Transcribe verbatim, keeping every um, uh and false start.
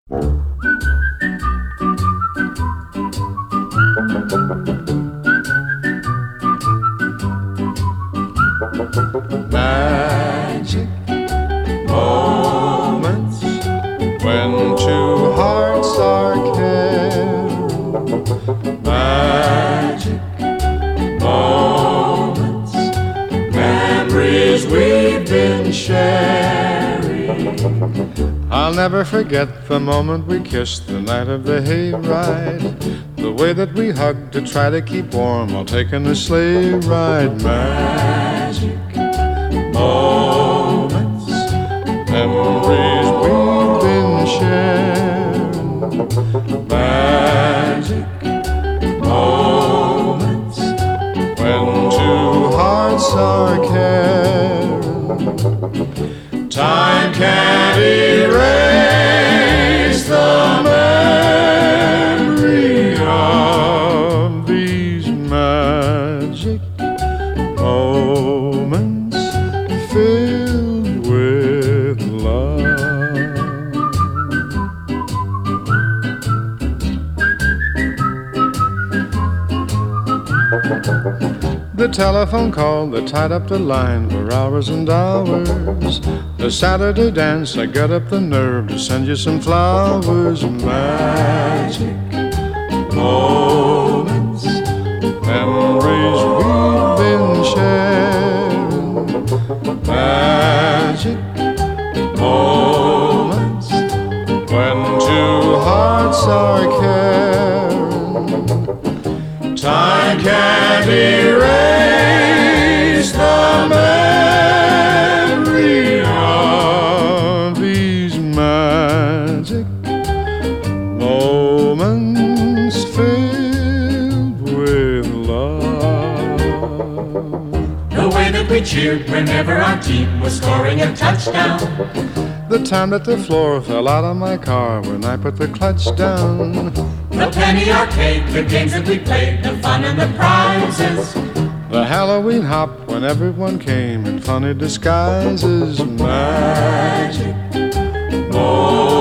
Magic moments when two hearts are caring. Magic moments, memories we've been sharing. I'll never forget the moment we kissed the night of the hayride. The way that we hugged to try to keep warm while taking a sleigh ride. Magic moments, memories we've been sharing. Magic moments when two hearts are caring. Time can't erase the memory of these magic moments filled with love. The telephone call that tied up the line for hours and hours. The Saturday dance, I got up the nerve to send you some flowers. Magic moments, memories we've been sharing. Magic moments when two hearts are caring. Time can't erase the memory of these magic moments filled with love. The way that we cheered whenever our team was scoring a touchdown. The time that the floor fell out of my car when I put the clutch down. The penny arcade, the games that we played, the fun and the prizes. The Halloween hop when everyone came in funny disguises. Magic moments